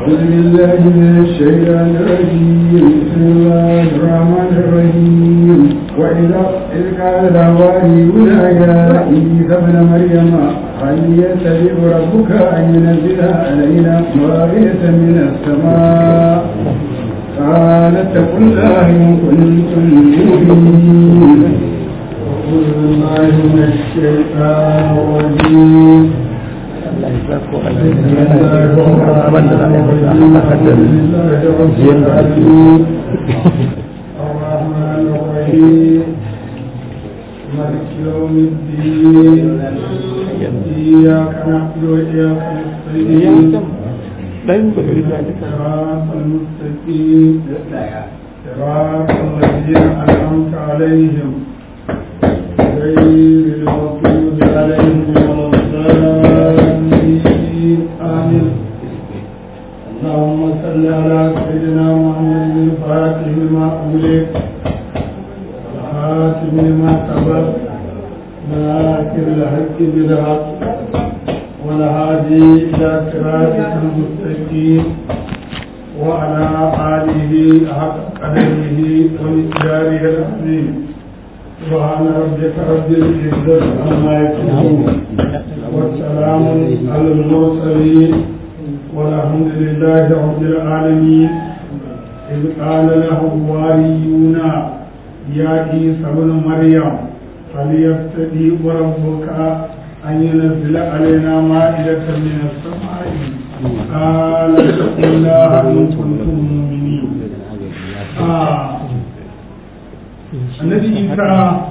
أعوذ بالله من الشيطان الرجيم بسم الله الرحمن الرحيم وإذا إذ قال الحواريون يا عيسى ابن مريم هل يستطيع ربك أن ينزل علينا مائدة من السماء قال اتقوا الله إن كنتم مؤمنين أعوذ بالله من الشيطان الرجيم الرحمن الرحيم مالك يوم الدين إياك نعبد وإياك نستعين صراط المستقيم صراط الذين أنعمت عليهم غير المغضوب عليهم ولا الضالين آمين اللهم صل على سيدنا محمد الفاتح لما أغلق والخاتم لما سبق ناصر الحق بالحق والهادي إلى صراطك المستقيم وعلى آله حق قدره ومقداره العظيم سبحان ربك رب العزة عما يصفون والسلام على المرسلين والحمد لله رب العالمين إذ قال له الحواريون يا عيسى ابن مريم هل يستطيع ربك أن ينزل علينا مائدة من السماء قال اتقوا الله إن كنتم مؤمنين النبي عيسى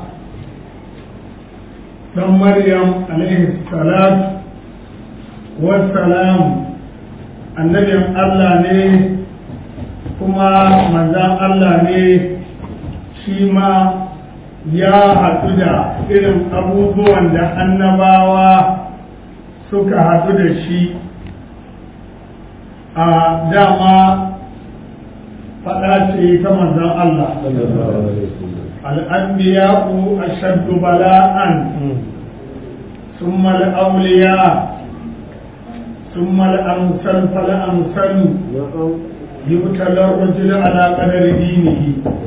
بن مريم عليه الصلاة والسلام annabin Allah ne kuma manzan Allah ne shi ma ya haɗu da irin abubuwan da annabawa suka haɗu da shi a dama faɗa ce ta manzan Allah al'anbiya'u ashaddu bala'an summa al'auliya ثم الأمثل فالأمثل يبتلى الرجل على قدر دينه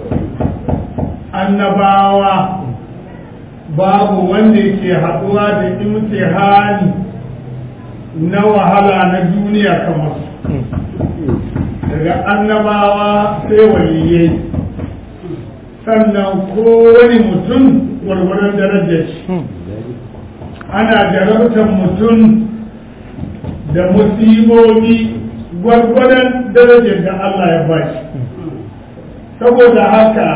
annabawa babu wanda ke haɗuwa da imtihani na wahala na duniya kamar daga annabawa sai waliyai sannan kowane mutum gwargwaron darajar shi ana jarabtar mutum da musibobi gwargwadon darajar da Allah ya bashi saboda haka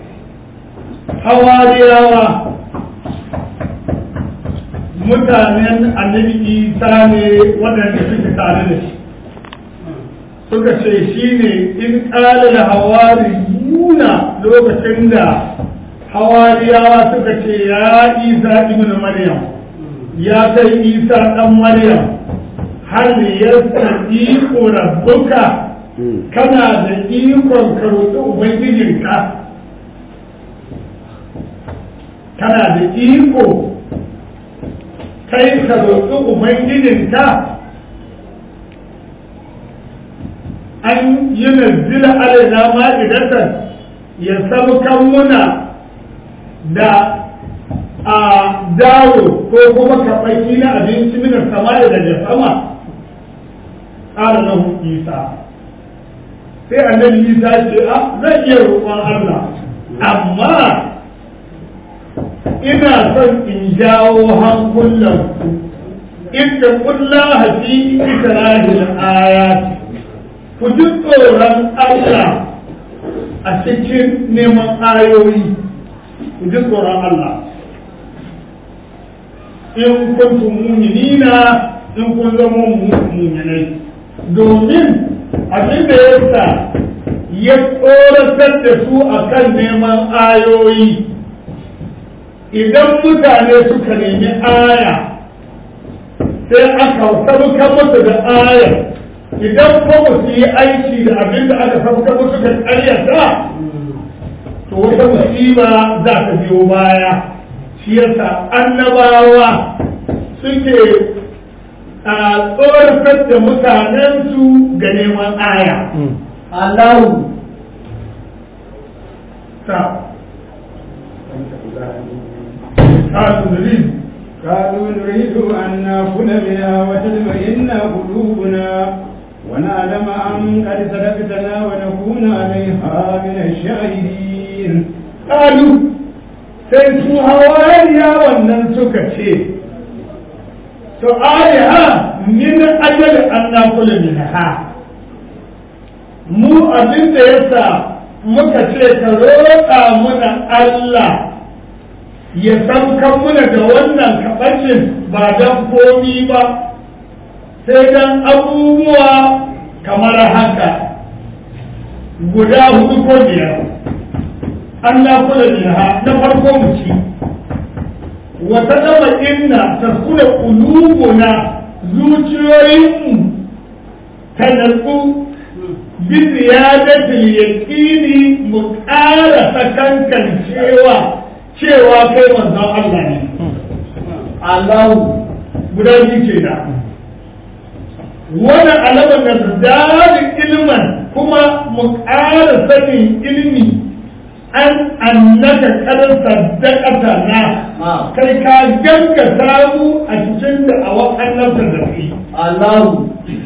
hawariyawa mutanen annabi Isa ne waɗanda suke tare da shi suka ce shi ne in ƙalil hawariyuna lokacin da hawariyawa suka ce ya Isa ibn Maryam ya kai Isa ɗan Maryam hal yastati'u rabbuka kana da ikon ka roƙi ubangijinka kana da iko kai ka roƙi ubangijinka an yi nazzila alaina ma'idatan ya saukan muna da a dawo ko kuma kaɓaki na abinci minar sama daga sama قال له عيسى sai annabi Isa ce zan iya roƙon Allah amma ina son in jawo hankulan ku inda kullaha fi ikrahil ayat ku ji tsoron Allah a cikin neman ayoyi ku ji tsoron Allah in kuntum mu'minina in kun zama mu'minai domin abin da yasa ya tsoratar da su akan neman ayoyi idan mutane suka nemi aya sai aka sauka musu da aya idan ko ba su yi aiki da abin da aka sauka musu da ƙaryata to wata musiba za ta biyo baya shi yasa annabawa suke a tsoratar da mutanensu ga neman aya Allahu ta قالوا نريد أن نأكل بها وتطمئن قلوبنا ونعلم أن قد صدقتنا ونكون عليها من الشاهدين. قالوا سيسو هواريا wannan suka ce su'aliha min ajal an nakula minha mu abin da yasa muka ce ka roƙa muna Allah ya saukan muna da wannan kaɓacin ba don komi ba sai don abubuwa kamar haka guda 4 ko 5 an na kula minha na farko mu ci wata dama inna ta kula ƙulubuna zuciyoyinmu ta natsu biziyadatul yaqini mu ƙara sakankan cewa kai manzon Allah ne Allahu guda biyu ce da wannan alamar da dalil ilman kuma mu ƙara sanin ilmi an annaka kadar saddaqata na kai ka ganka samu a cikin da awan annabta da kai Allahu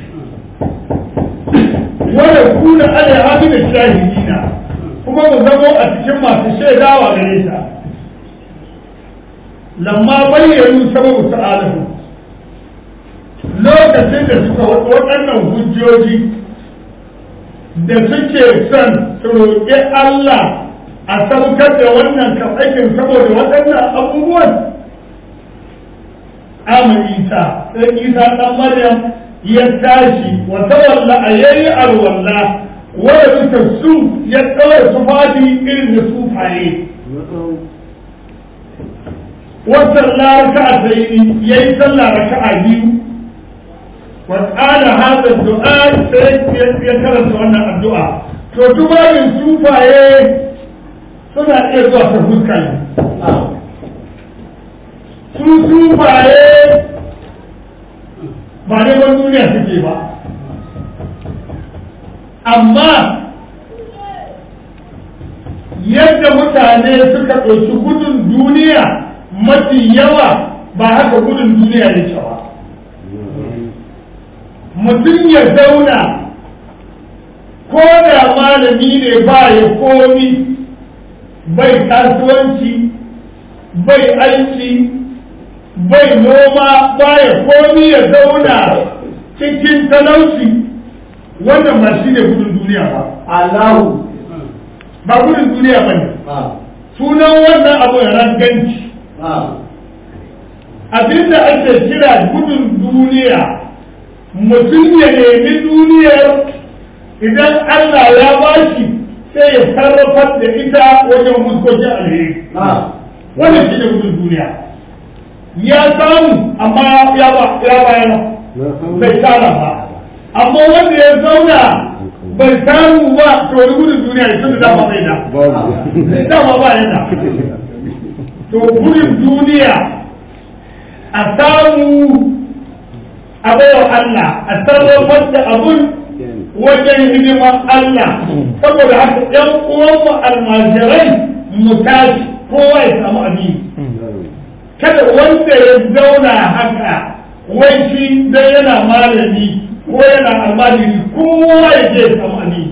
wanda kuna ala hadu da shahidina kuma mu zamo a cikin masu shaidawa gare ta lamma bayyanu sababu ta'alahu lokacin da suka waɗannan hujjoji da suke son su roƙi Allah a saukar da wannan kafakin saboda waɗannan abubuwan amma Isa sai Isa ɗan Maryam ya tashi wa tawalla a yayi alwalla wanda bisa su ya tsawar tufafi irin da sufaye wasan laraka a tsayi ya yi sallah raka'a 2 wa tsada hada du'a sai ya karanta wannan addu'a to tubayin sufaye suna iya zuwa ta fuska ne su sufaye ba neman duniya suke ba amma yadda mutane suka ɗauki gudun duniya mafi yawa ba haka gudun duniya ya ce ba mutum ya zauna ko da malami ne ba ya komi bai kasuwanci bai aiki bai noma baya komi ya zauna cikin talauci wannan ba shi ne gudun duniya ba Allahu ba gudun duniya ba ne sunan wannan abu ya ranganci abinda ake kira gudun duniya mutum ya nemi duniyar idan Allah ya bashi sai ya sarrafar da ita wajen muskokin alheri wannan shi ne gudun duniya ya samu amma ya bayar bai tara ba amma wanda ya zauna bai samu ba to wani gudun duniya ya tunda dama bai da dama ba yana to gudun duniya a samu a baiwa Allah a sarrafar da abun wajen hidiman Allah saboda haka ɗan uwanmu almajirai mu tashi kowa ya samu abin kada wanda ya zauna haka wai shi dai yana malami ko yana almajiri kowa ya je ya samu abin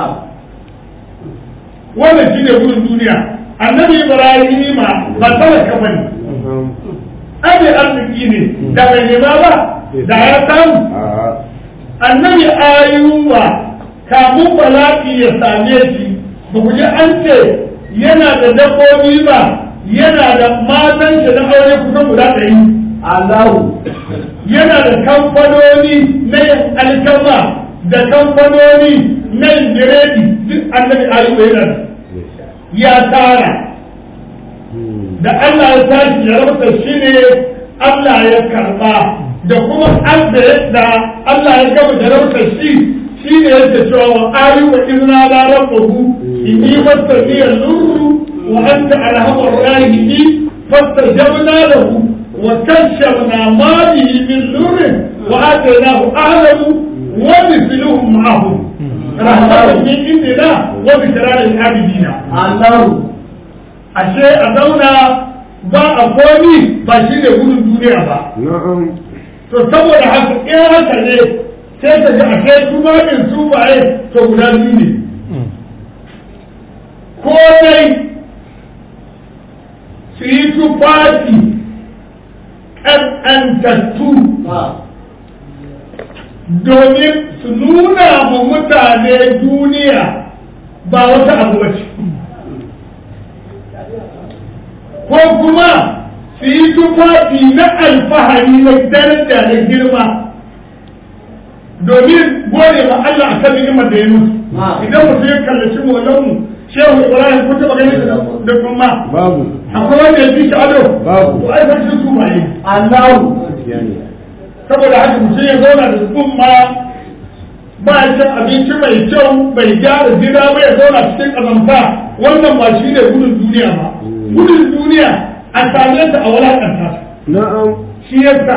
wannan shi ne gudun duniya annabi Ibrahim ba talaka bane abi arziki ne da bai nema ba da ya samu annabi Ayuba kamun bala'i ya same shi ba ku ji an ce yana da dabbobi ba yana da matan shi na aure kusan guda 100 Allahu yana da kamfanoni na yin alkama da kamfanoni na yin biredi duk annabi Ayuba yana ya tara da Allah ya tashi ya rubuta shi ne Allah ya karba da kuma da Allah ya gama da rubuta shi ne yake cewa wa Ayuba izna la rabbuhu inni masani al-nuru وأنت أرحم الراحمين فاستجبنا له وكشفنا ما به من نور wa atainahu ahlahu wa mithluhum ma'ahum rahmatan min indina wa dhikra lil abidina Allahu ashe a zauna ba a komi ba shi ne gudun duniya ba to saboda haka in haka ne sai ka ji ashe tumanin su baye to guda biyu ne ko dai su yi tufafi ƙanƙantattu domin su nuna ma mutane duniya ba wata abu bace ko kuma su yi tufafi na alfahari na daraja da girma domin gode ma Allah a kan ni'imar da ya musu idan mutum ya kallaci maulanmu shehu ibrahim kun taɓa ganin da kuma babu akwai wanda ya fi shi ado babu to ai farcin su ba yi Allahu saboda haka mutum ya zauna da tsumma ba ya cin abinci mai kyau bai gyara gida ba ya zauna cikin ƙazamta wannan ba shi ne gudun duniya ba gudun duniya a same ta a walakanta na'am shi yasa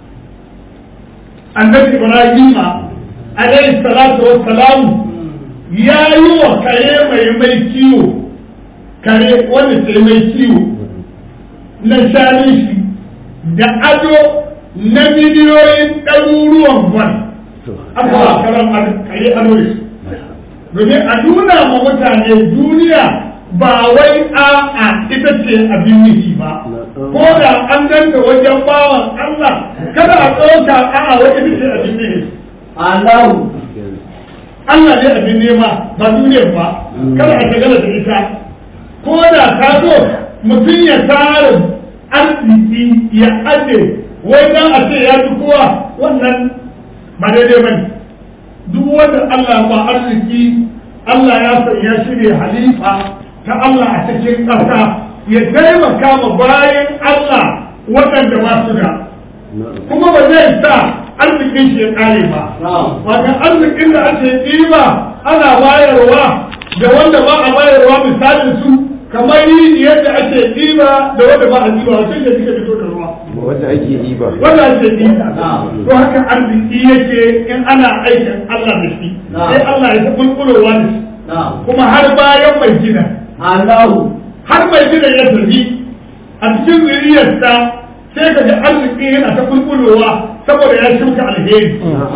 annabi ibrahima alaihi salatu wassalam ya yi wa kare mai kiwo kare wanda ke mai kiwo na shanin shi da ado na miliyoyin ɗaruruwan gwal aka ba karan kare ado da shi domin a nuna ma mutane duniya ba wai a'a ita ce abin nufi ba ko da an ganta wajen bawan Allah kada a ɗauka a'a wai ita ce abin nufi Allahu Allah ne abin nema ba duniyar ba kada a shagala da ita ko da ka zo mutum ya tara arziki ya aje wai dan a ce ya fi kowa wannan ba daidai ba ne duk wanda Allah ba arziki Allah ya sanya shi ne halifa ta Allah a cikin ƙasa ya taimaka ma bayan Allah waɗanda ba su da kuma ba zai sa arzikin shi ya ƙare ba wata arzikin da ake ɗiba ana bayarwa da wanda ba a bayarwa misalin su kamar yadda ake ɗiba da wanda ba a ɗiba wasu da suka fito da ruwa wanda ake ɗiba wanda ake ɗiba to haka arziki yake in ana aikin Allah da shi sai Allah ya ta kulkulowa da shi kuma har bayan mai gina Allahu har mai gina ya tafi a cikin zuriyarsa sai ka ji arziki yana ta kulkulowa saboda ya shuka alheri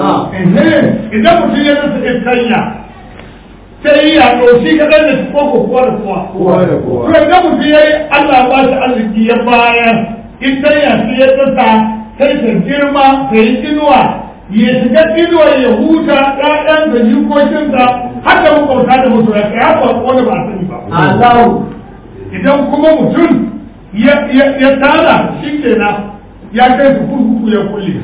idan mutum ya rasa istanya sai ya ɗauki kaɗan da koko kowa da kowa to idan mutum ya yi Allah ba shi arziki ya bayar istanya sai ya tsasa sai ta girma ta yi inuwa ya shiga inuwa ya huta ɗaɗan da jikokinsa har da makwabta da mutu ya kai haka wanda ba a sani ba Allahu idan kuma mutum ya tara shi kenan ya kai su kurkuku ya kulle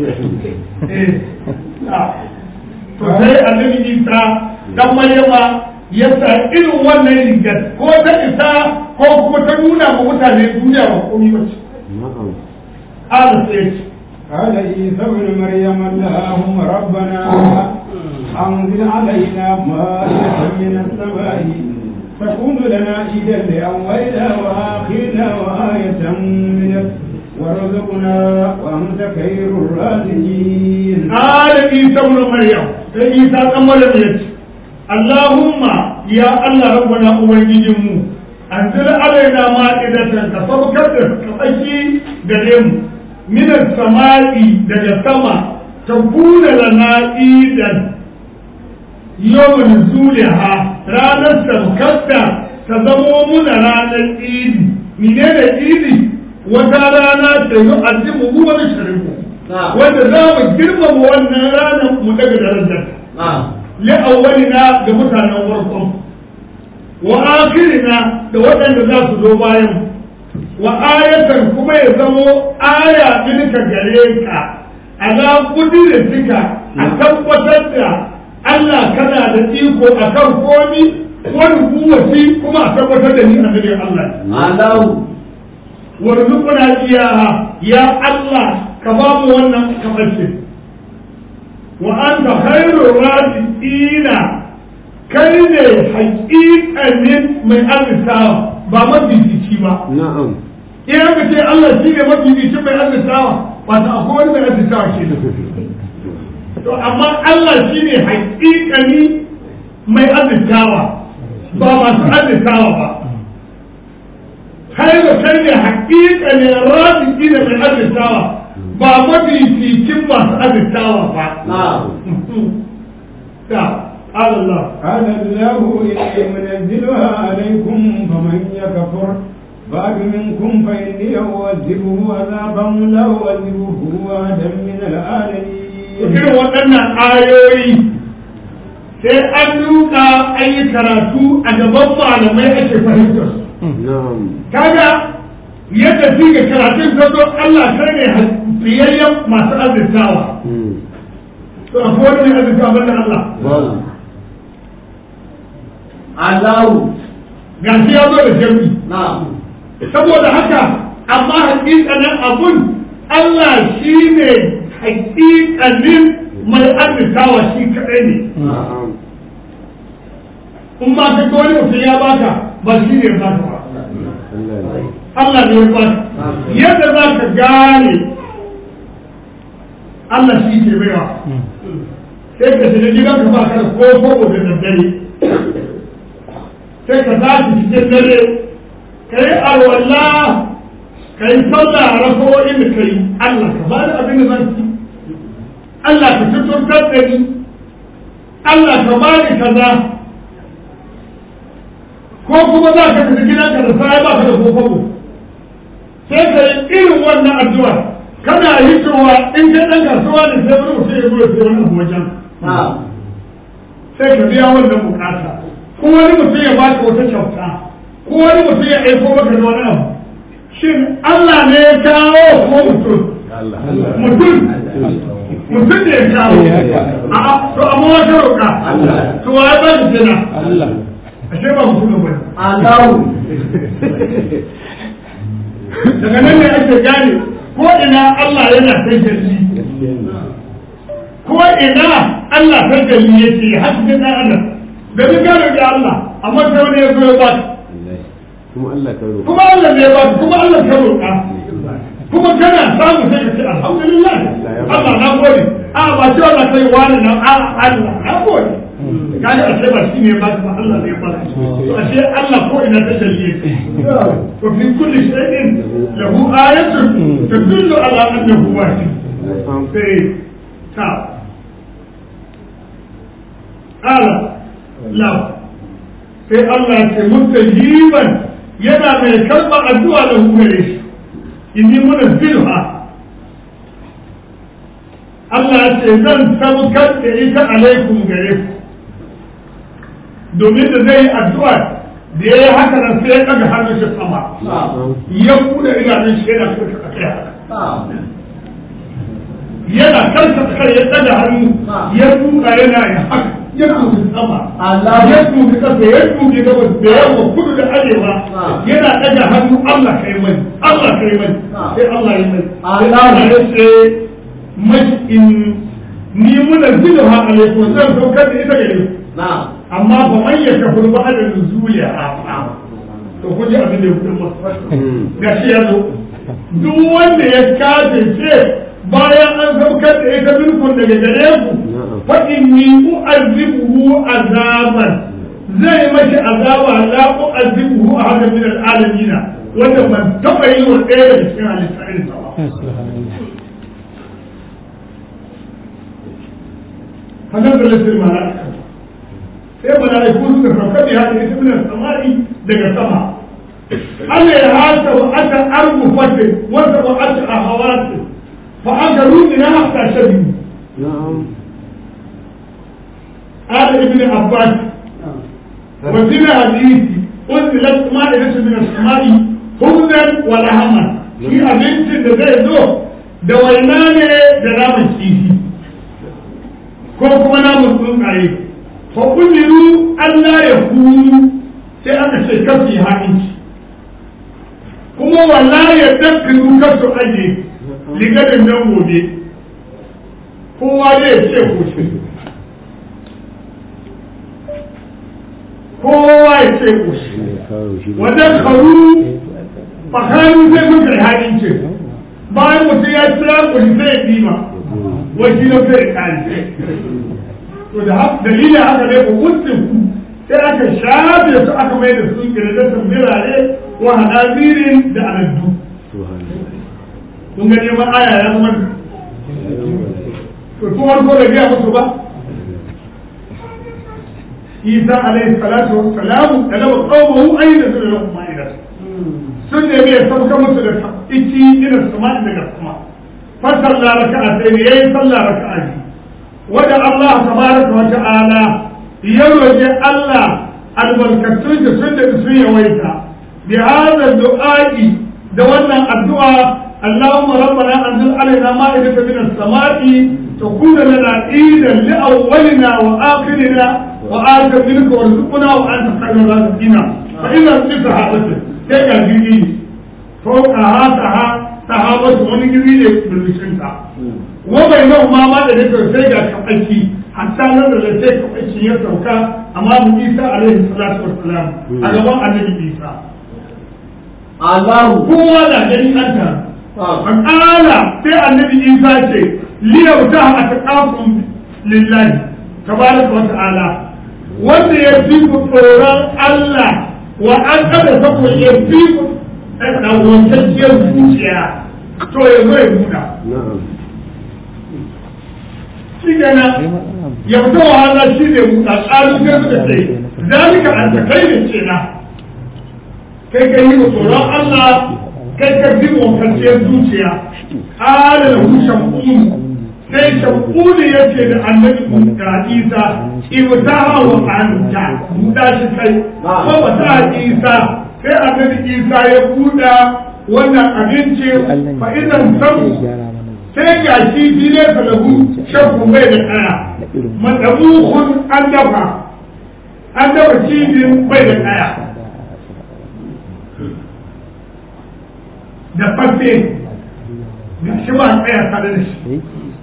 to sai annabi Isa dan Maryama ya sa irin wannan rigar ko ta isa ko kuma ta nuna ma mutane duniya ba komai ba ce ala sai قال عيسى ابن مريم اللهم ربنا أنزل علينا مائدة من السماء تكون لنا عيدا لأولنا وآخرنا وآية منك وارزقنا وأنت خير الرازقين. قال عيسى ابن مريم عيسى ابن مريم اللهم يا الله ربنا أوجدهم أنزل علينا مائدة كسبكت كأشي دليم من السماء دجسما تكون لنا عيدا يوم نزولها رانا سبكتا تزمومنا رانا عيد منين عيد وترانا تيؤذبه ونشربه wanda za mu girmama wannan ranar mu daga darajar li'awwalina da mutanen farkon wa akhirina da waɗanda za su zo bayan wa ayatan kuma ya zamo aya ɗinka gare ka ala kudirinka a tabbatar da Allah kana da iko akan komi wani kuwaci kuma a tabbatar da ni annabi Allah Allahu warzuqna iyaha ya Allah ka ba mu wannan kafarci wa anta khairur raziqina kai ne haƙiƙanin mai arzikawa ba mafifici ba na'am in aka ce Allah shi ne mafifici mai arzikawa wata akwai wani mai arzikawa ke da to amma Allah shi ne haƙiƙani mai arzikawa ba masu arzikawa ba kai da kai ne haƙiƙanin raziki da mai arzikawa ba mafificin masu arzikawa ba قال الله إني منزلها عليكم فمن يكفر بعد منكم فإني أعذبه عذابا لا أعذبه أحدا من العالمين. irin waɗannan ayoyi sai an duka an yi karatu a gaban malamai ake fahimtar su. Kaga yadda fi ga karatun ta zo Allah kai ne tsayayyen masu arzikawa. To akwai wani mai arzikawa banda Allah. Allahu ga shi ya zo da jami saboda haka amma hakikanin abun Allah shi ne hakikanin mai arzikawa shi kadai ne in ba ka ga wani mutum ya baka ba shi ne ya baka ba Allah ne ya baka yadda za ka gane Allah shi ke baiwa sai ka shiga gidan ka baka da ko da daddare sai ka tashi cikin dare ka yi alwala ka yi sallah a rako'in da ka yi Allah ka ba da abin da zan ci Allah ka tuturtar da ni Allah ka ba ni kaza ko kuma za ka fita gidanka da sai ba ka da kokobo sai ka yi irin wannan addu'a kana hitowa in kai dan kasuwa ne sai wani mutum ya zo ya sai wani abu wajen sai ka biya wannan bukata ko wani mutum ya baka wata kyauta ko wani mutum ya aiko maka da wani abu shin Allah ne ya kawo ko mutum mutum ne ya kawo a to amma wata roƙa to wa ya baka kenan ashe ba mutum ba Allahu daga nan ne ake gane ko ina Allah yana tajalli ko ina Allah tajalli yake hasbin Allah da duk gane da Allah amma sai wani ya zo ya ba kuma Allah ne ya ba kuma Allah ka roƙa kuma kana samu sai ka ce alhamdulillah Allah na gode a ba ce Allah kai wani na Allah na gode kaga ashe ba shi ne ba Allah ne ya ba to ashe Allah ko ina ta jalli to fi kulli shay'in lahu ayatun tadullu ala annahu wahid sai ta ala la sai Allah ya ce mutajiban yana mai karɓar addu'a da hukare shi inni munazziluha Allah ya ce zan saukar da ita alaikum gare ku domin da zai yi addu'a da ya yi haka nan sai ya ɗaga hannun shi sama ya buɗe idanun shi yana karkata kai haka yana karkata kai ya ɗaga hannu ya buɗa yana yin haka ya tuki sama ya tuki kasa ya tuki gabas da yamma kudu da arewa yana ɗaga hannu Allah kai mai Allah kai mai sai Allah ya mai Allah ya ce in ni muna zilaha alaikum zan saukar da ita gare amma ba man ya kafir ba da nuzuli a to ku ji abin da ya kudin masu gashi ya zo duk wanda ya kafirce bayan an saukar da ita bilkun daga gare ku fa inni u'azibuhu azaban zai mashi azaba la u'azibuhu ahadan min al'alamin wanda ban taba yi wa ɗaya daga cikin halittar sa ba فنزلت الملائكة sai malaiku suka sauka da haka ita min samai daga sama Allah ya hata wa aka arbu fatin wanda wa aka ahawati fa aka rudina hatta shabi قال ابن عباس وفي الحديث أنزلت مائدة من السماء خبزا ولحما في أبنت زي دوينان درام الشيشي ko kuma namun tsuntsaye fa kullu Allah ya kunu sai aka ce kafi haƙinci kuma wala ya dakkiru kasu aje ligadin nan gobe kowa ne ya ce kushi kowa ya ce kushi wajen karu fakanu sai suka yi haƙinci bayan mutum ya tsira kuri sai ya dima wani na sai ya kare to da dalilin haka ne ku wucin ku sai aka shafe su aka mai da su kiradatar birane wa hanazirin da aladdu kun gani ma aya ya zama to tun warko da biya musu ba isa alaihi salatu wassalamu da lawa qawmuhu ayyana su da lahum ma'ida sun ne bai sauka musu da ici ila sama'i daga sama fa salla raka'a sai yayi salla raka'a ji wada Allah tabaraka wa ta'ala ya roje Allah albarkatun da sun da su yawaita bi hada du'a'i da wannan addu'a اللهم ربنا انزل علينا مائدة من السماء تكون لنا عيدا لاولنا واخرنا وآتى منك وارزقنا وانت خير الرازقين فاذا انتهى بس تلقى الجديد فوقها صحابة ونجري بالمشركة وبينهما مائدة تلقى كفاكي حتى نزل تلقى كفاكي يسوكا امام عيسى عليه الصلاة والسلام امام النبي عيسى الله هو لا جري انت فقال في النبي عيسى ليوتها أتقاكم لله تبارك وتعالى wanda ya fi ku tsoron Allah wa an kada sako ya fi ku ɗauwantacciyar zuciya to ya zo ya nuna shi gana ya fito wahala shi ne muta ƙalu sai suka ce zalika an ta kai da ce na kai ka yi tsoron Allah kai ka fi wankanciyar zuciya ƙara da hushen ƙunu sai shaƙunu ya ce da annabi ga isa ibtaha wa anta buɗa shi kai ko ba ta isa sai annabi isa ya buɗa wannan abinci fa idan sabu sai ga shi file falahu shakku bai da kaya madabuhun an dafa cibin bai da kaya da fafe ga shi ba tsaya tare da shi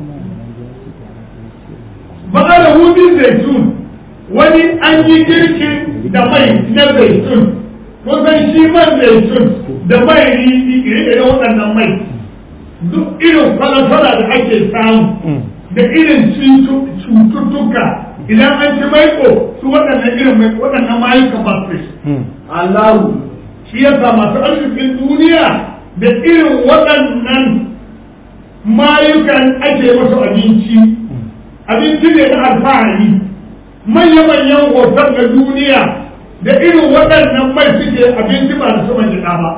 bakala hudin zaitun wani an yi girkin da mai na zaitun kusan shi man zaitun da mai iri da waɗannan mai duk irin falafala da ake samu da irin cututtuka idan an ci maiko su waɗannan irin mai waɗannan mayuka ba su Allahu shi yasa masu arzikin duniya da irin waɗannan mayukan ake masu abinci ne na alfahari manya-manyan hoton na duniya da irin waɗannan mai suke abinci ba da saman gida ba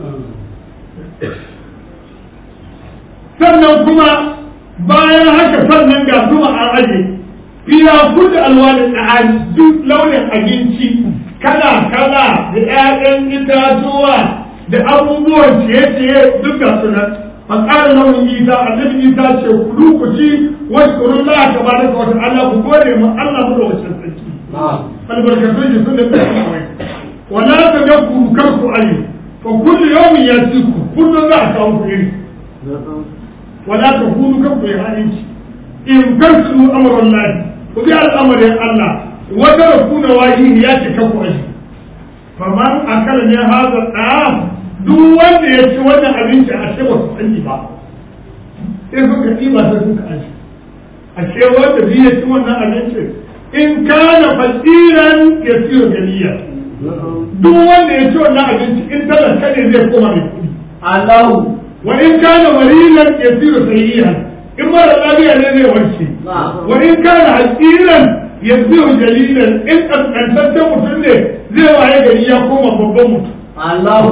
sannan kuma bayan haka sannan ga zuma an aje fiya kudu alwalin da duk launin abinci kala-kala da 'ya'yan itatuwa da abubuwan ciye-ciye duk ga sunan a tsarin launin isa annabi isa ce kulu ku ci wasu kurun la ta ba da wata Allah ku gode mu Allah mu da wacce sarki albarkatun shi sun da kawai wala ta ga ku kar ku ayi fa kullu yawmin yasiku kullu za a kawo ku iri wala ta kunu kan ku halinci in kansu amrun lahi ku bi al'amarin Allah wata da kuna wajibi ya ce kan ku ayi faman akala ne hada da'am duk wanda ya ci wannan abinci a ce ba su sani ba sai suka ɗiba sai suka aji a ce wanda bi ya ci wannan abinci in kana fasiran ya siyo ganiya duk wanda ya ci wannan abinci in talaka ne zai koma mai kuɗi Allahu wa in kana marilan ya siyo sahihan in mara lafiya ne zai warke wa in kana hasiran ya siyo jalilan in ƙanƙantaccen mutum ne zai waye gari ya koma babban mutum Allahu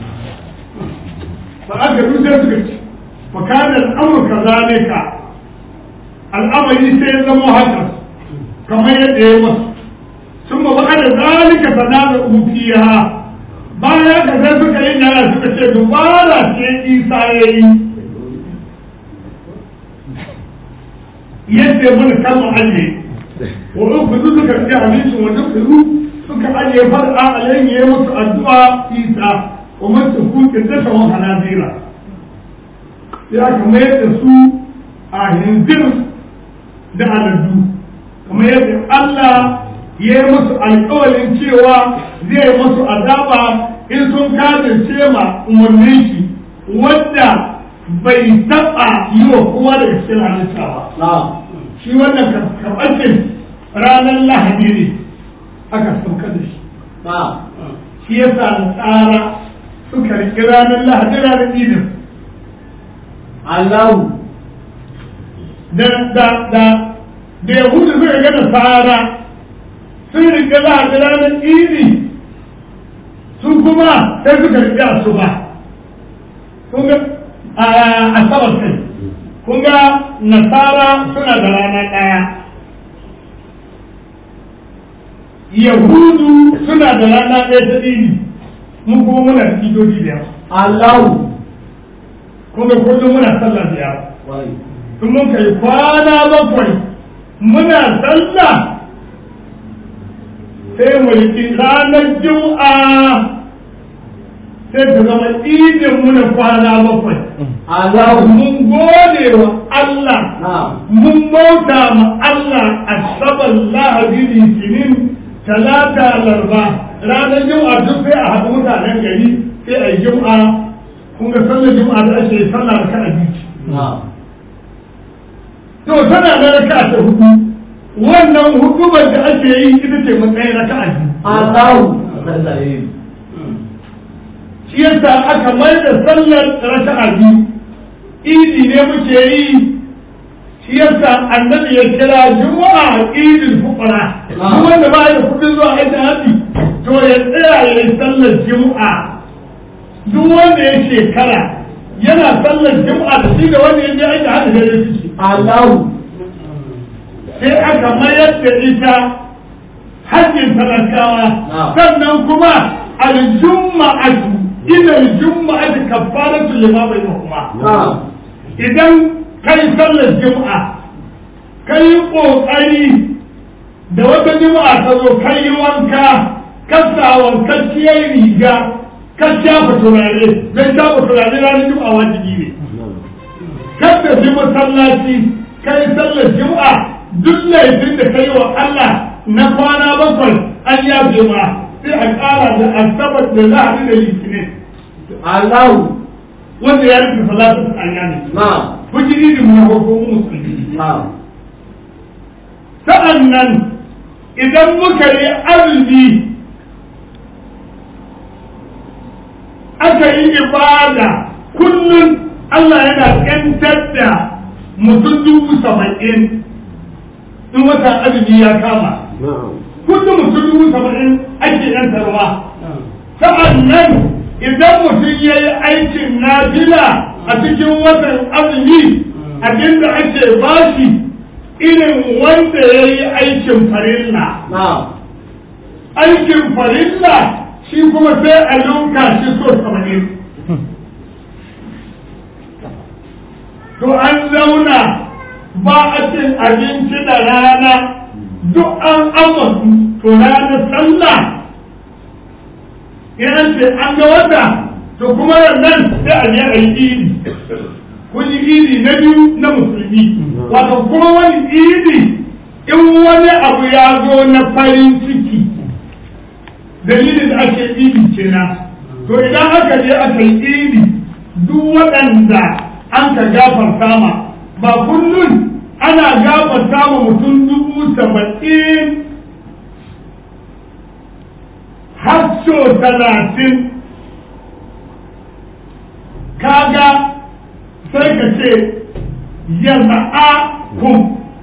فأجل يوجد فكان الأمر كذلك الأمر يسير هكذا كما يدعي ثم بعد ذلك تنازعوا فيها بايا كذلك إنها سكتة دبارة شيء إيسائي يدعي من كلمة عليه وأخذوا ذلك في عميس ونفذوا سكتة يفرع عليه يمس الدعاء إيسا ومن تكون كدسهم حنازيرا ya kamar yadda su a hinzir da aladu kamar yadda Allah ya yi musu alƙawarin cewa zai musu azaba in sun kajirce ma umarnin shi wadda bai taɓa yi wa kowa da cikin halitta ba shi wannan karɓarcin ranar lahadi ne aka sauka da shi shi ya sa tsara suka riƙi ranar lahadi ranar idin Allahu da yahudu suka ga nasara sun riƙi lahadi ranar idi sun kuma sai suka riƙi asuba kun ga asabar kai kun ga nasara suna da rana ɗaya yahudu suna da rana ɗaya ta idi mun kuma muna da idodi da yawa Allahu kun ga kullum muna sallah da yawa tun mun kai kwana bakwai muna sallah sai mu riƙi ranar juma'a sai ta zama idin muna kwana bakwai mun gode wa Allah mun bauta ma Allah asabar lahadi litinin talata larba ranar juma'a duk sai a haɗu mutanen gari sai a yi juma'a kun ga sallar juma'a da ake sallar raka'a biyu to tana da raka'a ta hudu wannan hudubar da ake yi ita ce matsayin raka'a biyu shi yasa aka mai da sallar raka'a biyu idi ne muke yi shi yasa annabi ya kira juma'a idil fuqara duk wanda ba ya kudin zuwa aikin haji to ya tsaya ya yi sallar juma'a duk wanda ya shekara yana sallar juma'a da shi da wanda ya je aikin haji da ya fi sai aka mayar da ita hajjin talakawa sannan kuma al-juma'atu ila al-juma'atu kafaratu lima bainahuma idan kai sallar juma'a kai kokari da wata juma'a ta zo kai wanka ka sa wankacciyar riga ka shafa turare zai shafa turare ranar juma'a wajibi ne kada ji masallaci kai sallar juma'a duk laifin da kai wa Allah na kwana bakwai an yafe ma sai a ƙara da asabar da lahadi da litinin Allahu wanda ya rufe salatu ayyami kuji idi mu na farko musulmi sa'an nan idan muka yi azumi aka yi ibada kullum Allah yana ƙantar da mutum 70,000 in wata azumi ya kama kullum mutum 70,000 ake yantarwa sa'an nan idan mutum ya yi aikin nafila a cikin watan azumi abinda ake bashi irin wanda ya yi aikin farilla aikin farilla shi kuma sai a lunka shi so 70 to an zauna ba a cin abinci da rana duk an amatu to ranar sallah idan ce an ga wata to kuma nan sai a je a yi idi kun yi idi na biyu na musulmi wato kuma wani idi in wani abu ya zo na farin ciki dalilin da ake idi kenan to idan aka je aka yi idi duk waɗanda an ka gafarta ma ba kullum ana gafarta ma mutum 70,000 har so 30 kaga sai ka ce yaza'a kun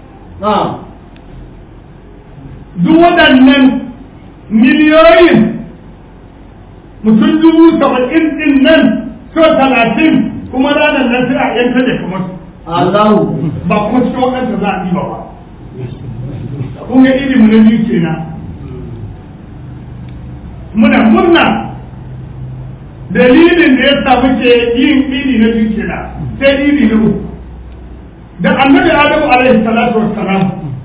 duk waɗannan miliyoyin mutum 70,000 din nan so 30 kuma ranar nan sai a yanta da kamar Allahu ba kuma cikin waɗanda za a yi ba kun ga ilimin na biyu kenan muna murna dalilin da ya sa muke yin ili na biyu kenan sai ili na uku da annabi adamu alaihi salatu wassalam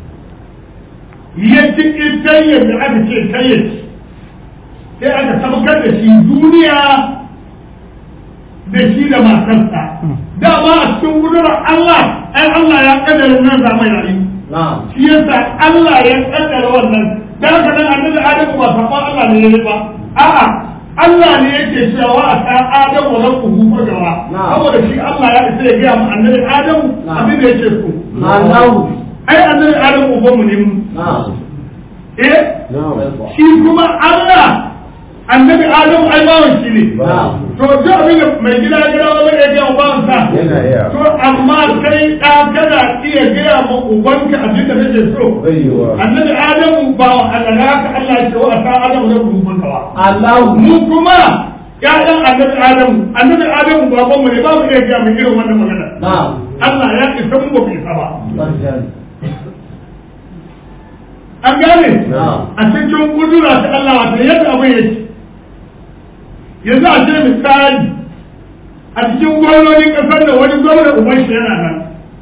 ya ci itayyar da aka ce kayyaci sai aka tabbatar da shi duniya da shi da matarsa dama a cikin gudunar Allah ai Allah ya kaddara nan zamai rayu shi yasa Allah ya kaddara wannan da haka nan annabi Adamu ba saban Allah ne yayi ba a'a Allah ne yake cewa a ta Adamu rabbuhu fagawa saboda shi Allah ya isa ya gaya mu annabi Adamu abin da yake so ai annabi Adamu ubanmu ne mu shi kuma Allah annabi Adamu ai bawan shi ne to duk abin da mai gida ya gida wani ya gaya bawan sa to amma kai da kana iya gaya ma ubanka abin da kake so annabi Adamu bawan Allah haka Allah ya ce wa ta Adamu rabbuhu fagawa mu kuma ya'yan annabi Adamu baban mu ne ba mu iya gaya mu irin wannan magana Allah ya isa mu ba mu isa ba an gane a cikin kudura ta Allah wata yadda abin yake yanzu a ce misali a cikin gwamnonin kasar da wani gwamna uban shi yana nan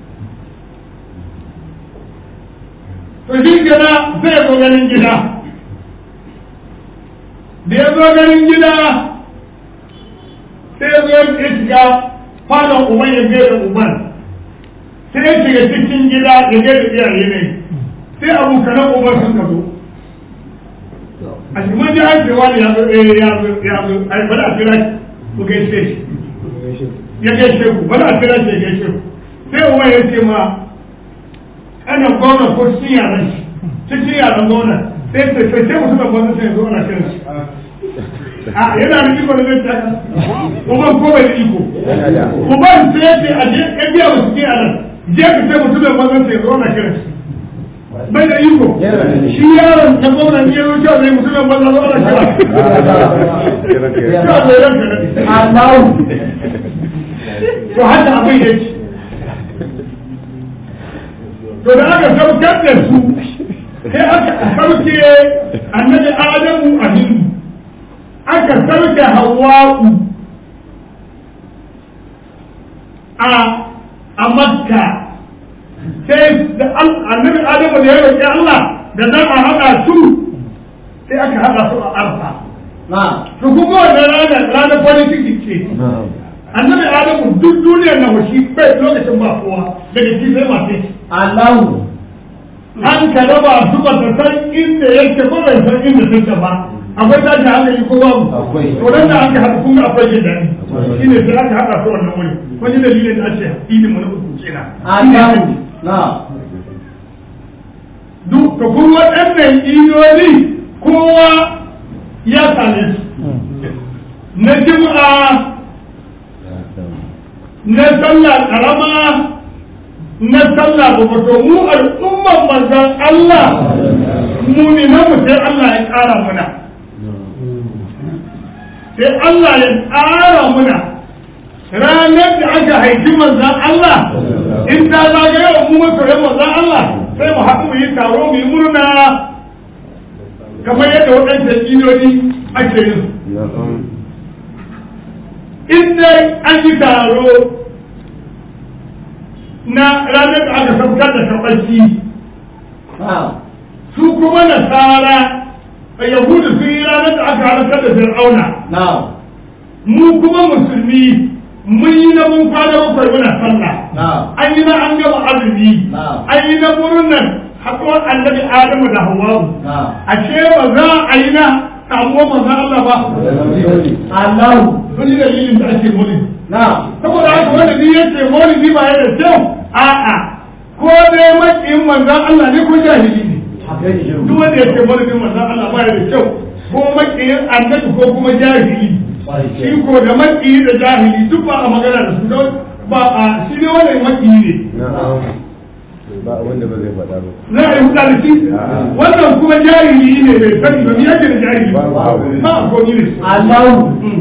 to shi gina zai zo ganin gida da ya zo ganin gida sai ya zo ya shiga falon uban ya gaida uban sai ya shiga cikin gida ya gaida iyaye ne sai abokanan uban sun ka zo a shi mun ji an cewa ne ya zo a bada a kira ku gaishe shi ya gaishe ku bada a kira shi ya gaishe ku sai uban ya ce ma ana gwamna ko cikin yaran shi cikin yaran gwamna sai mutum da gwamna sai ya zo ana kiran shi yana da iko da zai taka uban ko bai da iko uban sai ya ce a je ya biya wasu cikin yaran je ka sai mutum da gwamna sai ya zo ana kiran shi bai da iko shi yaron ta gwamna ne yau cewa zai mutu nan banza zuwa kira cewa zai ranka da to haka abin yake to da aka saukar da su sai aka sauke annabi Adamu a hindu aka sauke Hawwa'u a Makka sai da annabi Adamu da ya roƙi Allah da za a haɗa su sai aka haɗa su a Arfa to kuma wannan ranar farin ciki ce annabi Adamu duk duniyar na washi bai lokacin ba kowa daga shi sai mace Allahu an ka raba su ba ta san inda yake ko bai san inda take ba akwai tashi hankali ko babu to nan da aka haɗa kun akwai jin daɗi shine sai aka haɗa su wannan wuri wani dalilin da ake idin mu na uku kenan Allahu duk ka kuma waɗannan idoli kowa ya same su na jim'a na sallah karama na sallah babba to mu al'umman manzon Allah mu ne na mu sai Allah ya ƙara muna sai Allah ya ƙara muna ranar da aka haifi manzon Allah in ta zagaye mu masoyan manzon Allah sai mu haɗu mu yi taro mu yi murna kamar yadda waɗancan idoli ake yin in dai an yi taro na ranar da aka saukar da tabbaci su kuma nasara yahudu sun yi ranar da aka halakar da fir'auna mu kuma musulmi mun yi na mun kwana bakwai muna sallah an yi na an gama azumi an yi na murnan haɗuwar annabi Adamu da Hawwa'u ashe ba za a yi na samuwar manzon Allah ba Allah sun yi dalilin da ake mulki saboda haka wanda ni yace mulki ba yana kyau a'a ko dai makiyin manzon Allah ne ko jahili ne duk wanda yace mulkin manzon Allah ba yana kyau ko makiyin annabi ko kuma jahili shi ko da makiyi da jahili duk ba a magana da su ba a shi ne wannan makiyi ne ba wanda ba zai faɗa ba za a yi huɗa da shi wannan kuma jahili ne bai sani ba me yake da jahili ba a ko ne Allahu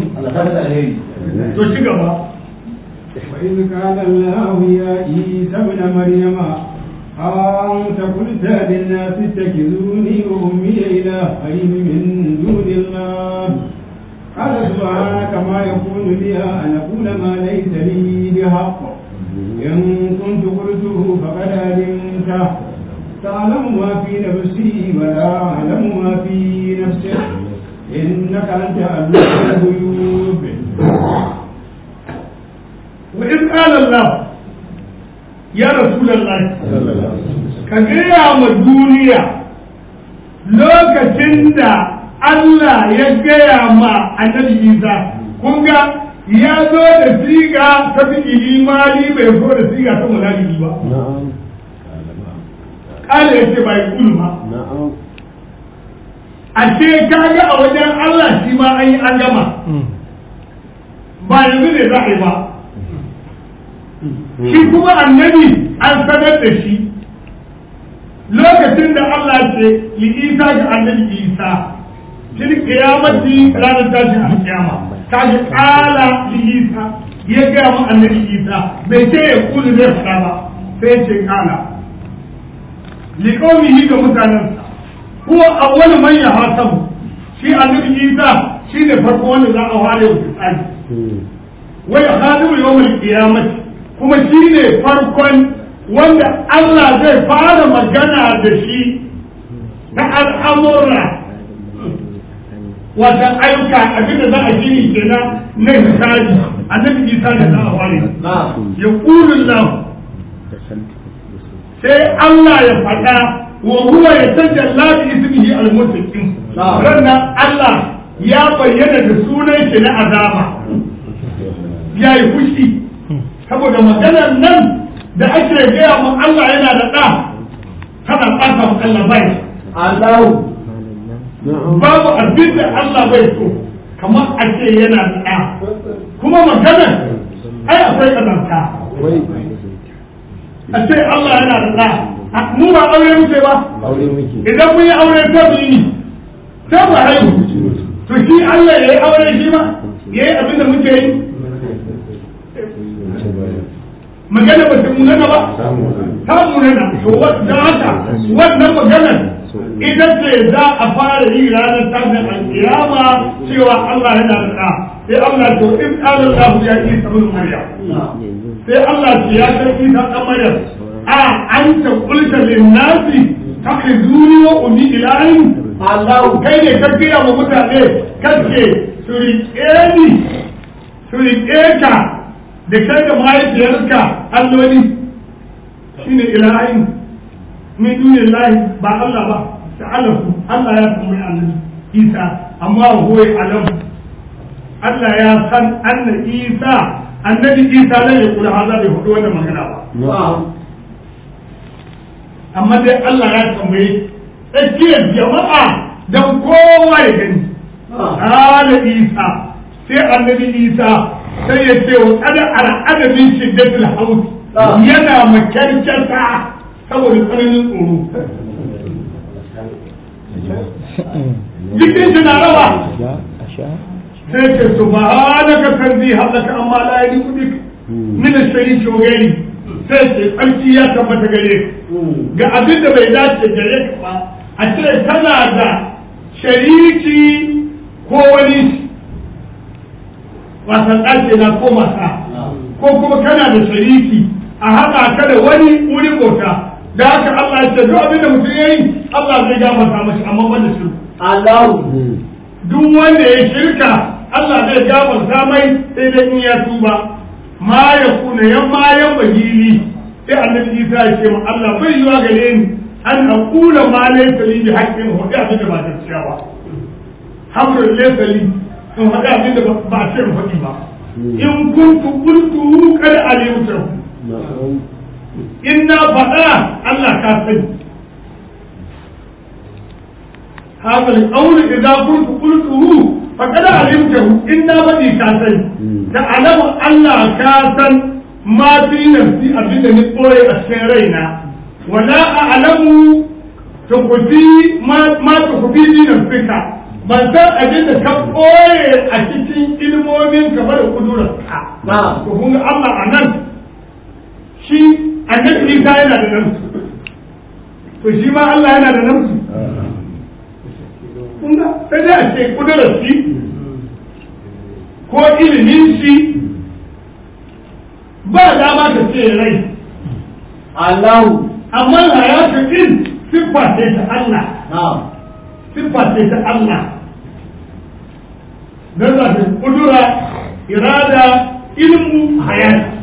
to ci gaba وإذ قال الله يا عيسى ابن مريم أنت قلت للناس اتخذوني وأمي إلهين من دون الله قال سبحانك ما يكون لي أن أقول ما ليس لي بحق إن كنت قلته فقد علمته تعلم ما في نفسي ولا أعلم ما في نفسك إنك أنت علام الغيوب وإذ قال الله يا رسول الله كجيا الدنيا lokacin da Allah ya gaya ma annabi Isa kun ga ya zo da siga ta fi'ili mali bai zo da siga ta mulali ba kala yace bai kulma ashe kaga a wajen Allah shi ma an yi an gama ba yanzu ne za a yi ba shi kuma annabi an sanar da shi lokacin da Allah ce li Isa ga annabi Isa shi kiyamati ranar tashin alkiyama kaji kala li Isa ya ga mu annabi Isa bai ce ya kulu zai fada ba sai ce kala li qaumihi ga mutanansa huwa awwalu man yahasabu shi annabi Isa shi ne farko wanda za a ware wa tsari wa yakhadu yawm al-qiyamah kuma shi ne farkon wanda Allah zai fara magana da shi na al'amura wata ayyuka abinda za a gini kenan na hisabi annabi Isa da za a ware ya qulu lahu sai Allah ya faɗa wa huwa yatajalla bi ismihi al-muttaqin ranan Allah ya bayyana da sunan shi na azaba yayi fushi saboda maganar nan da ake gaya mu Allah yana da ɗa kana ɓata mu Allah bai Allahu babu abin da Allah bai so kamar ake yana da ɗa kuma maganar ai akwai ƙazanta a ce Allah yana da ɗa mu ba aure muke ba idan mun yi aure ta mu yi ta mu haihu to shi Allah ya yi aure shi ma ya yi abin da muke yi magana ba ta munana ba ta munana to da haka wannan maganar ita ce za a fara yi ranar tashin alƙiyama cewa Allah yana da ɗa sai Allah to in qala Allah ya Isa ibn Maryam sai Allah ya ce Isa ɗan Maryam a anta qulta lin nasi takhizuni wa ummi ilahin Allah kai ne ka gaya wa mutane kace su riƙe ka da kai da mahaifiyarka alloli shine ilahin min dunillahi ba Allah ba ta'ala Allah ya kuma annabi Isa amma huwa alam Allah ya san annabi Isa ne ya kula haza bai hudu wannan magana ba amma dai Allah ya tambaye tsakiyar jama'a dan kowa ya gani ala Isa sai annabi Isa sai ya ce wa kada al'adamin shiddatul haus yana makyarkyata saboda tsananin tsoro jikin shi na rawa sai ce subhanaka tanzi halaka amma la yaliqu bik min ash-shariki wa ghairi sai ce tsarki ya tabbata gare ga abin da bai dace gare ka ba a ce kana da shariki ko wani wasan ɗace na ko mata ko kuma kana da shariki a haɗa ka da wani wuri bauta da haka Allah ya ce duk abin da mutum ya yi Allah zai gafarta mashi amma wanda shirka Allah duk wanda ya shirka Allah zai gafarta mai sai dai in ya tuba ma ya kuna yan bagili sai annabi Isa ya ce ma Allah bai yiwa gare ni an aqula ma laysa li bi haqqin wa da abin da ba gaskiya ba hamrul laysa li in faɗi abin da ba a ce in faɗi ba in kuntu qultu kad alimtu in na faɗa Allah ka sani هذا القول إذا كنت قلته فقد علمته إنا بدي كاسن تعلم الله كاسن ما في نفسي أبدا نقول الشيرين ولا أعلم تخفي ما تخفي في نفسك ban san abin da ka ɓoye a cikin ilmomin ka da kudurarka to kun Allah a nan shi annabi Isa yana da nan to shi ma Allah yana da nan kun ga sai dai a ce kudurar shi ko ilimin shi ba dama ka ce rai Allahu amma hayatu din siffa ce ta Allah siffa ce ta Allah don za ta kudura irada ilmu hayat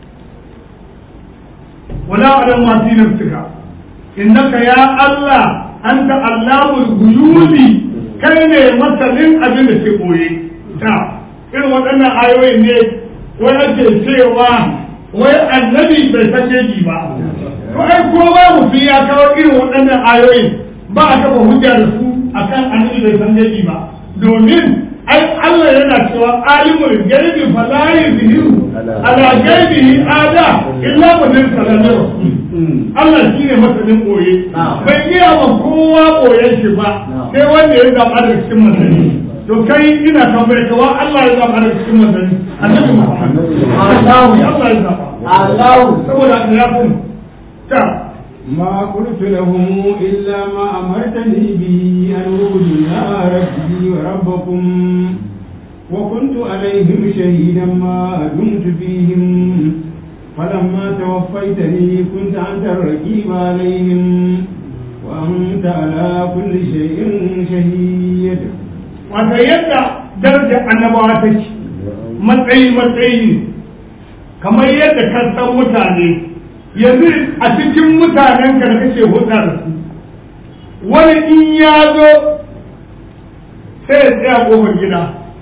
wala alam ma fi nafsika innaka ya Allah anta allamul ghuyubi kai ne masalin abin da ke koye ta irin waɗannan ayoyin ne wai ake cewa wai annabi bai san gaibi ba to ai kowa mutum ya kawo irin waɗannan ayoyin ba a kafa hujja da su akan annabi bai san gaibi ba domin ai Allah yana cewa alimul gaibi fa la yuzhiru ala gaibihi ada illa man sallallahu rasul Allah shine masanin koye bai iya wa kowa koyen shi ba sai wanda ya zaba da cikin masani to kai ina tambayar ka wa Allah ya zaba da cikin masani annabi Muhammad Allah ya zaba Allah saboda ya kun ta ما قلت لهم إلا ما أمرتني به أن أعبدوا ربي وربكم وكنت عليهم شهيدا ما دمت فيهم فلما توفيتني كنت أنت الرقيب عليهم وأنت على كل شيء شهيد. وسيدنا درجة النبوات matsayi kamar yadda ka san mutane yanzu a cikin mutanen ka da kake hulɗa da su wani in ya zo sai ya tsaya kofar gida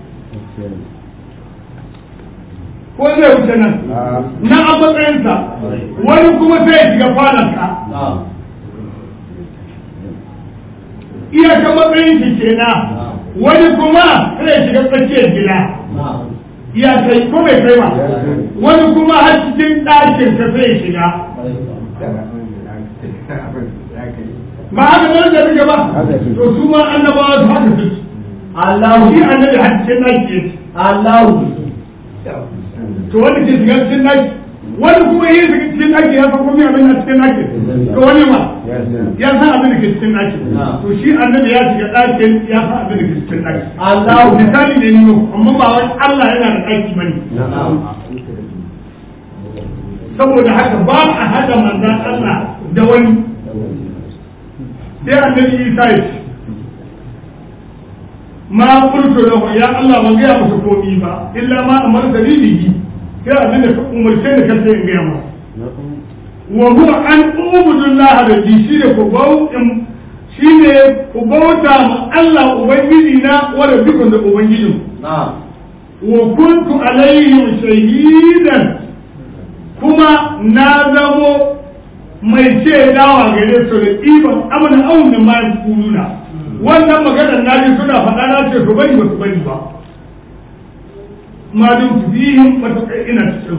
ko zai wuce nan na a matsayinsa wani kuma sai ya shiga falanka iyaka matsayin shi kenan wani kuma sai ya shiga tsakiyar gida ya kai ko bai kai ba wani kuma har cikin ɗakin ka sai shiga ba haka nan da take ba to su ma annabawa su haka su Allah shi annabi har cikin ɗaki Allah to wani ke shiga cikin ɗaki wani kuma yi shiga cikin ɗaki ya san komai abin da cikin ɗaki to wani ma ya san abin da ke cikin ɗaki to shi annabi ya shiga ɗakin ya san abin da ke cikin ɗaki Allah misali ne ni amma ba wai Allah yana da ɗaki bane saboda haka ba a hada manzan Allah da wani sai annabi Isa ya ce ma qultu lahu ya Allah ban ga musu komai ba illa ma amarta bihi sai abin da ka umarce da kace in ga masa wa huwa an ubudu Allah da shi ne shi ne ku bauta ma Allah ubangiji na wa rabbikum da ubangijin wa kuntu alaihim shahidan kuma na zamo mai ce dawa gare su da ɗiban amana awun da ma kuluna wannan maganar na ji suna faɗa na ce su bari ba su bari ba ma dun fihim matakai ina cikin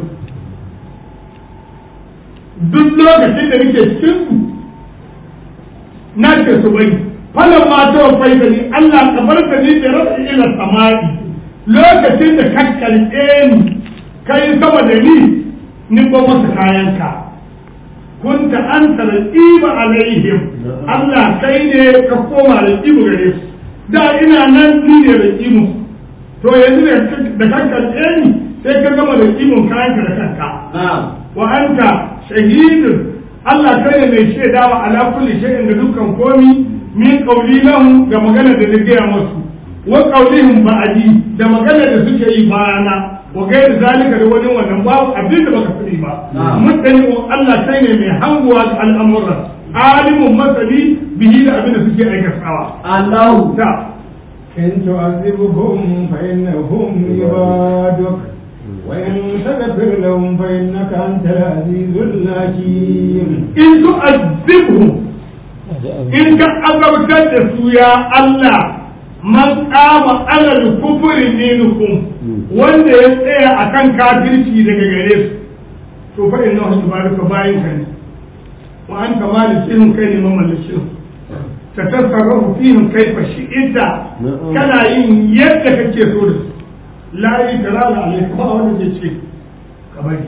duk lokacin da nake cikin su na ce su bari falan ma ta wafai da ni Allah kamar ka ni da rasu ila samari lokacin da ka karɓe ni kai sama da ni ba masa kayanka kunta anta raqiba alaihim Allah kai ne ka koma raqibu gare su da ina nan ni ne raqibu to yanzu da kanka ni sai ka gama raqibun kayanka da kanka wa anta shahidun Allah kai ne mai shaidawa ala kulli shay'in da dukkan komi min qawli lahum ga magana da nake ya musu wa qawlihim ba'di da magana da suke yi bayana wa gairi zalika da wani wannan babu abin da baka sani ba mutane Allah kai ne mai hanguwa ga al'amura alimun masali bihi da abin da suke aikatawa Allahu ta in tu'azibuhum fa innahum ibaduk wa in taghfir lahum fa innaka antal azizul hakim in tu'azibuhum in ka azabtar da su ya Allah man kama alal kufri minkum wanda ya tsaya akan kafirci daga gare su to fa inna hu tabaraka bayin kan wa anta malikin kai ne mamallakin ka tasarrufu fihim kaifa shi'ita kana yin yadda kake so da su la ikrara alayka ba wanda ke ce ka bari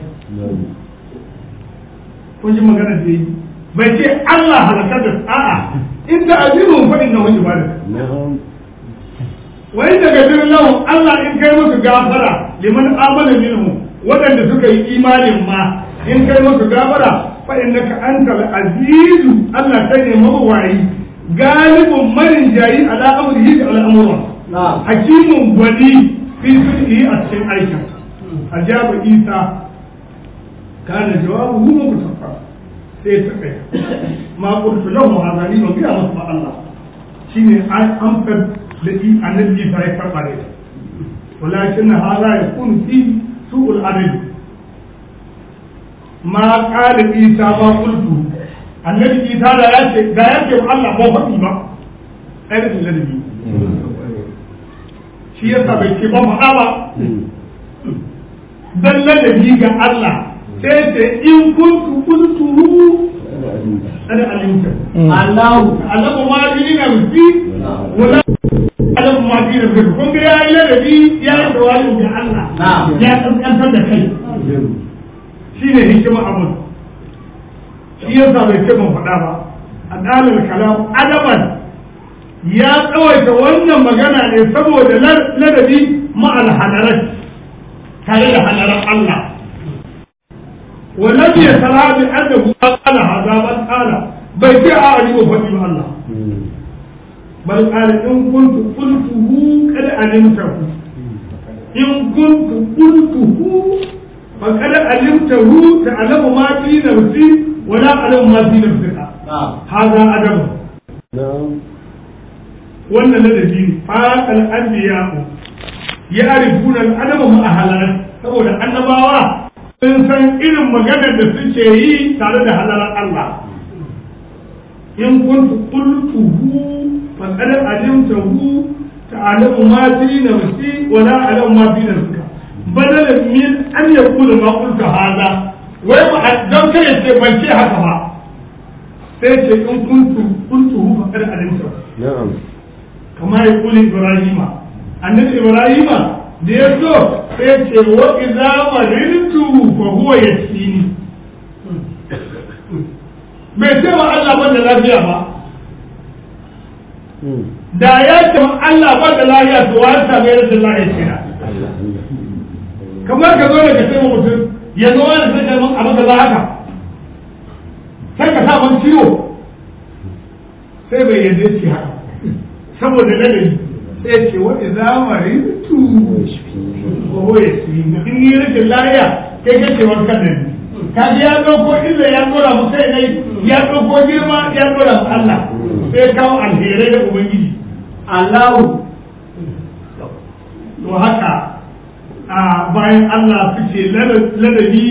kun ji magana da yi bai ce Allah halaka da a'a in ta azimu fa inna hu tabaraka wai daga birnin Allah in kai musu gafara liman amana minhu waɗanda suka yi imanin ma in kai musu gafara fa innaka antal azizu Allah kai ne mawayi galibun marin jayi ala amrihi da al'amura hakimun gwani fi sulhi a cikin aikin ajaba Isa kana jawabu mutaffa sai ta kai ma qultu lahu azani wa biya musu Allah shine an amfar da annabi Isa ya karɓa da walakin hada yakun fi su'ul adl ma qala Isa ma qultu annabi Isa da yace Allah ba faɗi ba ai da ladabi shi yasa bai ce ba faɗa ba dan ladabi ga Allah sai ce in kuntu qultuhu ana alimta Allah ma dina rufi wala Allah ma dina rufi kun ga yayi ladabi ya yi tawali ga Allah ya kankantar da kai shine hikima abun shi yasa bai ce ban faɗa ba adalal kalam adaban ya tsawaita wannan magana ne saboda ladabi ma'al hadarat tare da hadarar Allah والذي يترى بأنه قال هذا بل قال بيتي أعلم فدي الله بل قال إن كنت قلته قد علمته إن كنت قلته فقد علمته تعلم ما في نفسي ولا أعلم ما في نفسك هذا أدب وأن الذي فاق الأنبياء يعرفون الأدب مع أهلنا فقول النبوة sun san irin maganar da suke yi tare da halalar Allah in kuntu qultuhu faqad alimtahu ta'lamu ma fi nafsi wa la a'lamu ma fi nafsika badala min an yaqulu ma qultu hada wai ba dan kai ce ban ce haka ba sai ce in kuntu qultuhu faqad alimtahu na'am kama ya kuli Ibrahima annabi Ibrahima da ya so sai ce wa idza maridtu fa huwa yasini bai ce wa Allah ban da lafiya ba da ya ce wa Allah ban da lafiya to wa ta bai da lafiya kina kamar ka zo da ka ce wa mutum ya zo wani sai ka mun abu da haka sai ka sa man ciwo sai bai yadda ce haka saboda ladabi sai ce wa idza maridtu ko ya ci in yi rikin lafiya kai kace warkar da ni ka ji ya dauko illa ya dora mu kai ne ya dauko girma ya dora mu Allah sai kawo alherai da ubangiji Allahu to haka bayan Allah suke ladabi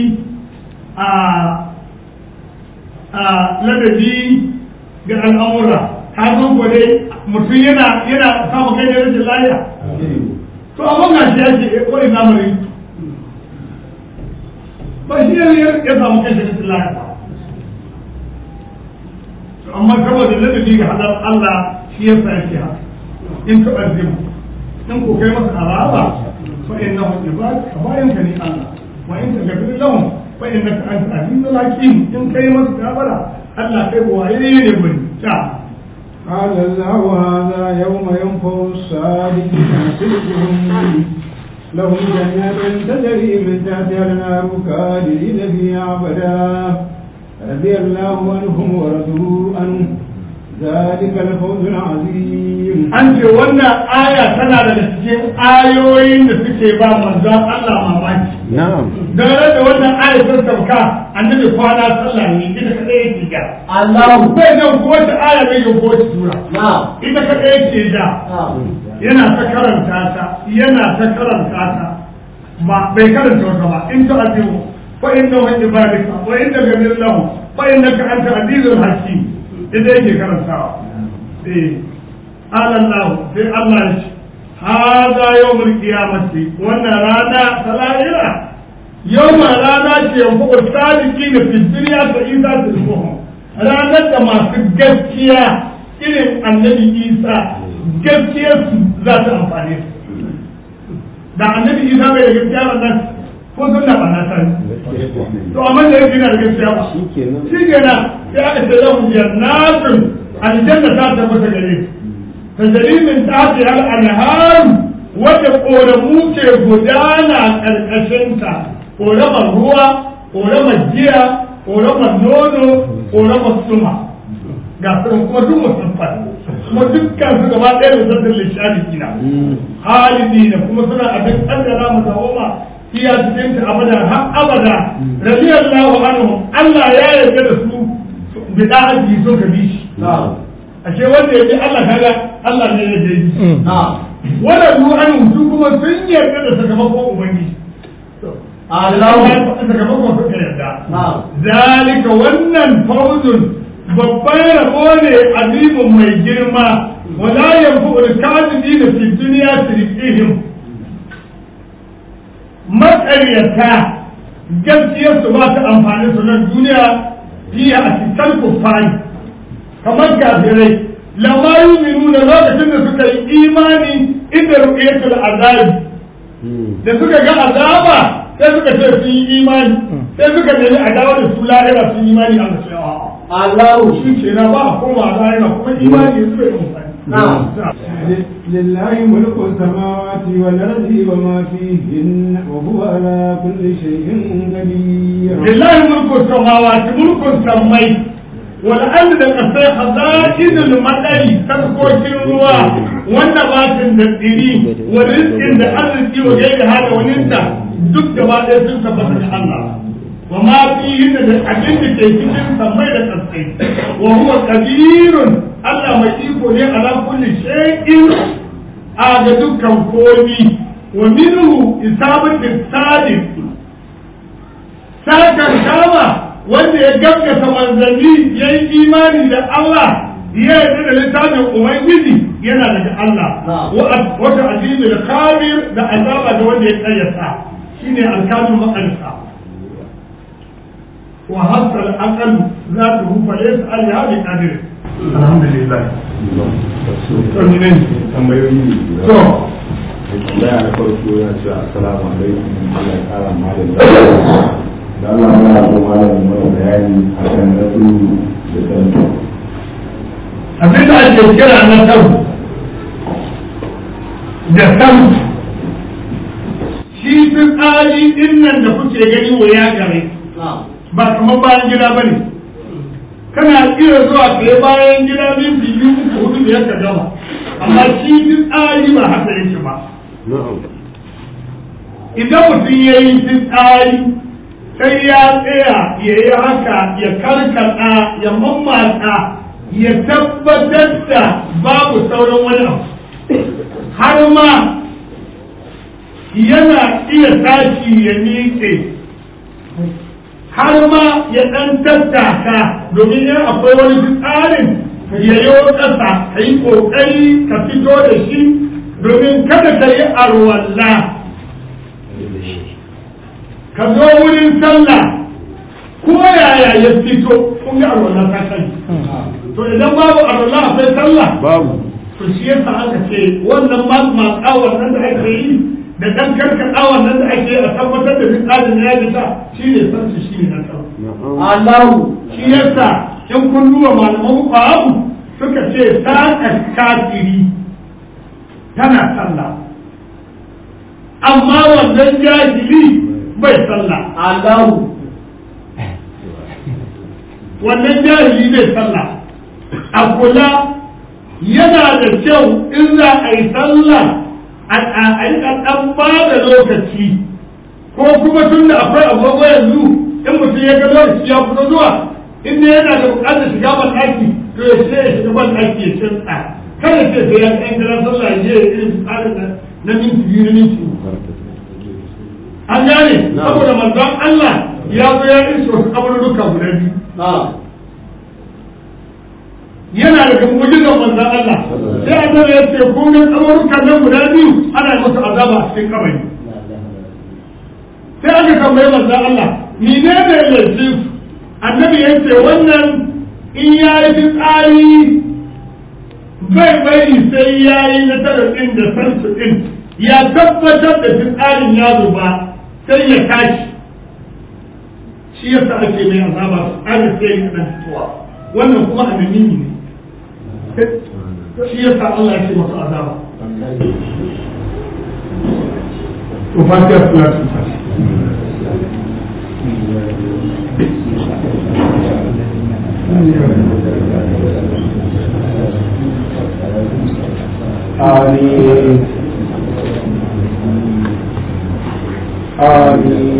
ladabi ga al'amura ka zo gwade mutum yana samun kai da rikin lafiya to amma ga shi yake ko ina mare ba shi ne ya samu kai da Allah ba to amma saboda ladabi ga hadar Allah shi ya sa yake haka in ka arzima in ko kai masa azaba fa innahu ibad ka bayan ka ni Allah wa in ka gafir lahum fa innaka anta azizul hakim in kai masa gafara Allah kai waye ne bane ta قال الله هذا يوم ينفع الصادقين صدقهم لهم جنات تجري من تحتها الانهار خالدين فيها ابدا رضي الله عنهم ورضوا عنه ذلك الفوز العظيم an ce wannan aya tana daga cikin ayoyin da suke ba manzon Allah mamaki na'am dare da wannan aya ta sauka annabi kwana sallah ne ita kadai yake ga Allahu bai nan ko ta aya bai ga ko sura na'am ita kadai yake da yana ta karanta ta ba bai karanta wata ba in ta ajiyu fa inna wa ibadika wa inna gamir lahu fa innaka anta azizul hakim idan yake karantawa Allah sai Allah ya ce hada yawmul qiyamati wannan rana salayira yawma rana ce yanku sadiki da fitiriya ta Isa ta zuwa ranar da masu gaskiya irin annabi Isa gaskiyar su za ta amfane su da annabi Isa bai da gaskiya nan ko sun da bana ta to amma da yake da gaskiya ba shi kenan sai aka ce lahum jannatun aljanna ta tabbata gare su tajri min tahtiha al-anhar wanda koramu ke gudana karkashinta koramar ruwa koramar giya koramar nono koramar suma ga sun kuma duk musamman kuma dukkan su gaba ɗaya da zartar lishani kina halidi da kuma suna abin ƙaddara mu dawoma fiya cikin ta abada har abada radiyallahu anhu Allah ya yarda da su bi da'ati so ka bi shi ashe wanda ya bi Allah kaga Allah ne ya bi wala du'an su kuma sun yarda da sakamakon ubangiji Allah ya faɗa sakamakon suka yarda zalika wannan fawzun babban rabo ne azibun mai girma wala yanfu al-kadibina fi dunya sirrihim maƙaryata gaskiyar su ba ta amfani su nan duniya fiye a cikin kufari kamar kafirai lamma yuminu da lokacin da suka yi imani inda ru'yatul azabi da suka ga azaba sai suka ce sun yi imani sai suka nemi a dawo da su lahira sun yi imani a ce Allahu shi ke na ba a koma a lahira kuma imani su bai amfani لله ملك السماوات والأرض وما فيهن وهو على كل شيء قدير لله ملك السماوات ملك السماء والأرض كفي خزائن المدر تذكر الروا والنبات الدري والرزق الأرض وغير هذا وننسى duk gaba ɗaya sun tabbata da Allah wa ma fihi da abin da ke cikin samai da kasai wa huwa qadirun Allah mai iko ne ala kulli shay'in a ga dukkan komi wa minhu isabatu sadiq sakan kama wanda ya gaskata manzanni yayi imani da Allah ya yarda da littafin ubangiji yana daga Allah wa ta'dilu al-khabir da azaba da wanda ya kayyata shine alkalin makarsa wa hasal aqal zatuhu fa laysa alha bi qadir alhamdulillah to ne tambayoyi to da ya farko ya ce assalamu alaikum Allah ya kara malam da Allah ya ba malam mai bayani akan nasu da tantu abin da ake kira na tantu da tantu shi fitsari din nan da kuke gani waya gare ba kamar bayan gida ba ne kana iya zuwa kai bayan gida min biyu uku hudu da yaka gama amma shi fitsari ba haka yake ba idan mutum ya yi fitsari sai ya tsaya ya yi haka ya karkata ya mammatsa ya tabbatar da babu sauran wani abu har ma yana iya tashi ya miƙe har ma ya ɗan tattaka domin yana akwai wani fitsarin ya yi ƙasa ka yi ƙoƙari ka fito da shi domin kada ka yi arwalla ka zo wurin sallah ko yaya ya fito kun ga arwalla ta kai to idan babu arwalla akwai sallah babu to shi yasa aka ce wannan matsa wannan da ake yi da dan karkada wannan da ake a tabbatar da fitsarin ya fita shi ne sarki shi ne na tsaro Allahu shi yasa in kun duba malaman babu suka ce saka kafiri tana sallah amma wannan jahili bai sallah Allahu wannan jahili bai sallah a kula yana da kyau in za a yi sallah a yi ɗan ba da lokaci ko kuma tun da akwai agogo yanzu in mutum ya ga lokaci ya fito zuwa inda yana da buƙatar shiga ban ɗaki to ya ce ya shiga ban ɗaki ya canza kada ce sai ya ɗan kira sallah ya je irin tsarin na minti biyu na minti an gane saboda manzon Allah ya zo ya iso wasu kabarurruka guda biyu yana da mu'jizar manzon Allah sai annabi ya ce kun ga kabarukan nan guda biyu ana musu azaba a cikin kabari sai aka tambaye manzon Allah ni ne da yake annabi ya ce wannan in ya yi fitsari bai bari sai ya yi na tarafin da sansu din ya tabbatar da fitsarin ya zuba sai ya tashi shi yasa ake mai azaba ana sai ya dan fitowa wannan kuma annabi ne shi yasa Allah ya ce masu azaba to fatiha salatu Amin. Amin.